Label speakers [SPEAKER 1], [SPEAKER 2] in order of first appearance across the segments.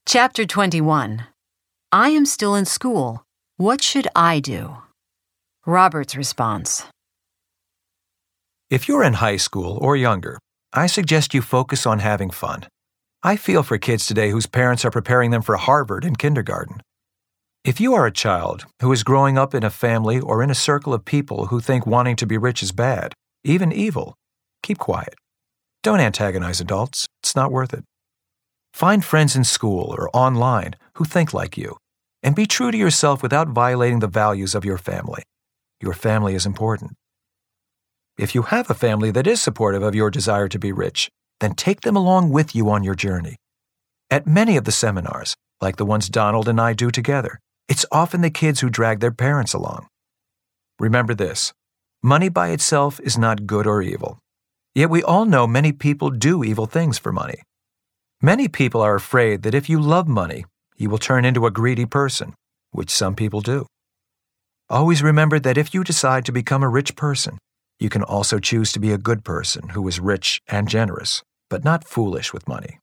[SPEAKER 1] Chapter 21. I am still in school. What should I do? Robert's response.
[SPEAKER 2] If you're in high school or younger, I suggest you focus on having fun. I feel for kids today whose parents are preparing them for Harvard in kindergarten. If you are a child who is growing up in a family or in a circle of people who think wanting to be rich is bad, even evil, keep quiet. Don't antagonize adults. It's not worth it. Find friends in school or online who think like you, and be true to yourself without violating the values of your family. Your family is important. If you have a family that is supportive of your desire to be rich, then take them along with you on your journey. At many of the seminars, like the ones Donald and I do together, it's often the kids who drag their parents along. Remember this: money by itself is not good or evil. Yet we all know many people do evil things for money. Many people are afraid that if you love money, you will turn into a greedy person, which some people do. Always remember that if you decide to become a rich person, you can also choose to be a good person who is rich and generous, but not foolish with money.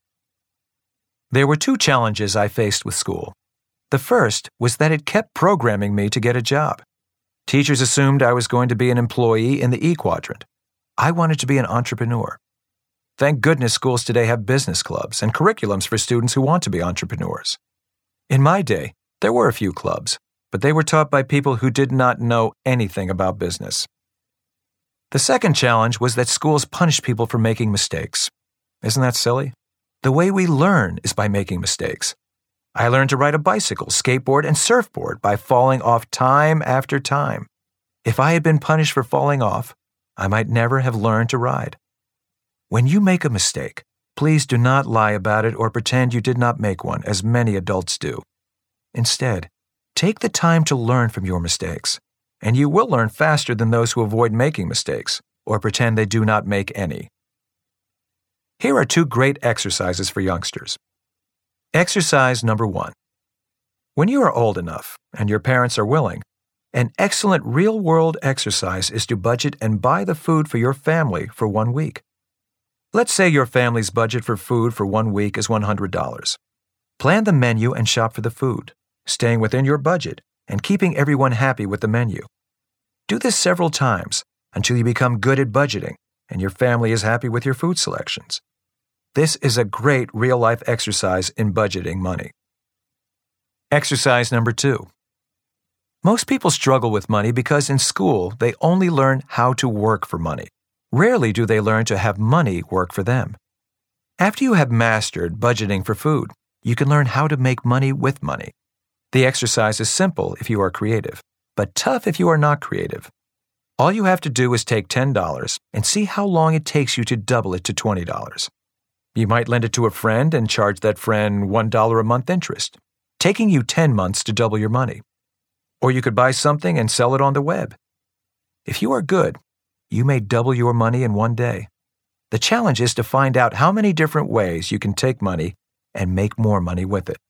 [SPEAKER 2] There were two challenges I faced with school. The first was that it kept programming me to get a job. Teachers assumed I was going to be an employee in the E quadrant. I wanted to be an entrepreneur. Thank goodness schools today have business clubs and curriculums for students who want to be entrepreneurs. In my day, there were a few clubs, but they were taught by people who did not know anything about business. The second challenge was that schools punish people for making mistakes. Isn't that silly? The way we learn is by making mistakes. I learned to ride a bicycle, skateboard, and surfboard by falling off time after time. If I had been punished for falling off, I might never have learned to ride. When you make a mistake, please do not lie about it or pretend you did not make one, as many adults do. Instead, take the time to learn from your mistakes, and you will learn faster than those who avoid making mistakes or pretend they do not make any. Here are two great exercises for youngsters. Exercise number 1. When you are old enough and your parents are willing, an excellent real-world exercise is to budget and buy the food for your family for 1 week. Let's say your family's budget for food for 1 week is $100. Plan the menu and shop for the food, staying within your budget and keeping everyone happy with the menu. Do this several times until you become good at budgeting and your family is happy with your food selections. This is a great real-life exercise in budgeting money. Exercise number 2. Most people struggle with money because in school they only learn how to work for money. Rarely do they learn to have money work for them. After you have mastered budgeting for food, you can learn how to make money with money. The exercise is simple if you are creative, but tough if you are not creative. All you have to do is take $10 and see how long it takes you to double it to $20. You might lend it to a friend and charge that friend $1 a month interest, taking you 10 months to double your money. Or you could buy something and sell it on the web. If you are good, you may double your money in 1 day. The challenge is to find out how many different ways you can take money and make more money with it.